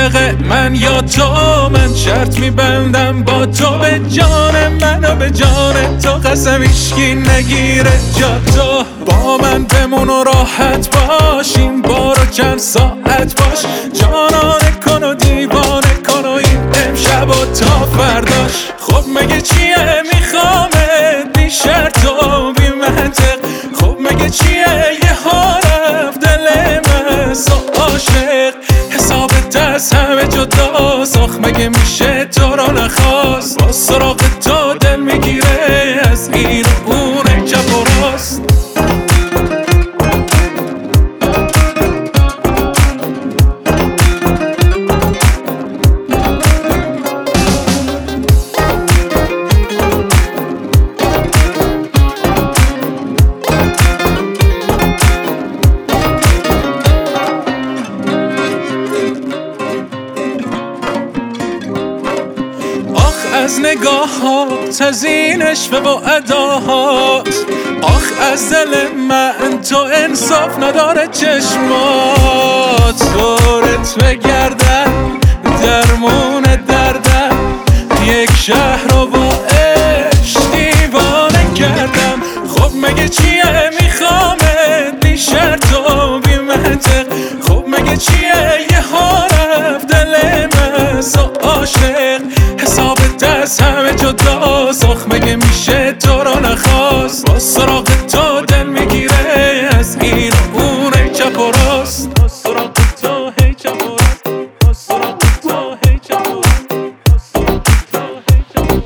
عاشق من یا تو، من شرط میبندم با تو، به جان من و به جان تو، قسم هیچکی نگیره جا تو. با من بمون و راحت باش، این بارو چند ساعت باش، جانانه کن و دیوانه کن و این امشب و تا فرداش. خب مگه چیه میخوامت بی شرط و بی منطق، خب مگه چیه یه ها رفت دل من سو عاشق، حسابت از همه جداست، آخ مگه میشه تو رو نخواست، با سراغ تو دل میگیره از این و اون چپ و راست. از نگاهات، از این عشق و اداهات، آخ از دل من تو انصاف نداره چشمات. دورت بگردم درمون دردم، یک شهر رو با عشق دیوانه کردم. خب مگه چیه میخوامت بی شرط و بی منطق، خب مگه چیه یه ها رفت دل من سو عاشق، حسابت از همه جداست، آخ مگه میشه تو رو نخواست، با سراغ تو دل میگیره از این و اون چپ و راست، با سراغ تو هی چپ و راست، با سراغ تو هی چپ و راست، با سراغ تو هی چپ و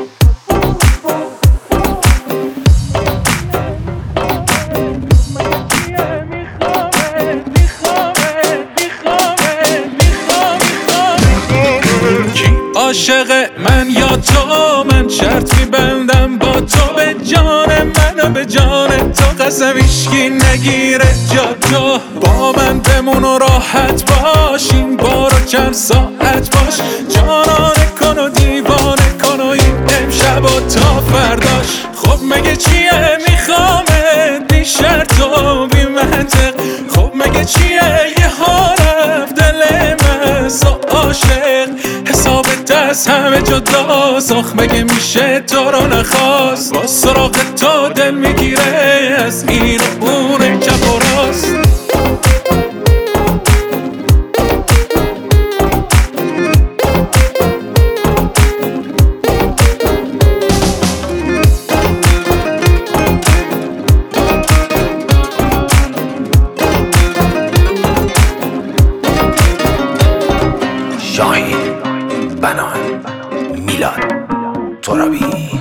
راست. عاشق من یا تو، من شرط میبندم با تو، به جان من و به جان تو، قسم هیچکی نگیره جا تو. با من بمون و راحت باش، این بارو چند ساعت باش، جانانه کن و دیوانه کن و این امشب و تا فرداش. خب مگه چیه میخوامت بی شرط و بی منطق، خب مگه چیه یه ها رفت دل من سو عاشق، حسابت از همه جداست، آخ مگه میشه تو رو نخواست، با سراغ تو دل میگیره از این و اون چپ و راست. شاهین، بنان، میلاد ترابی.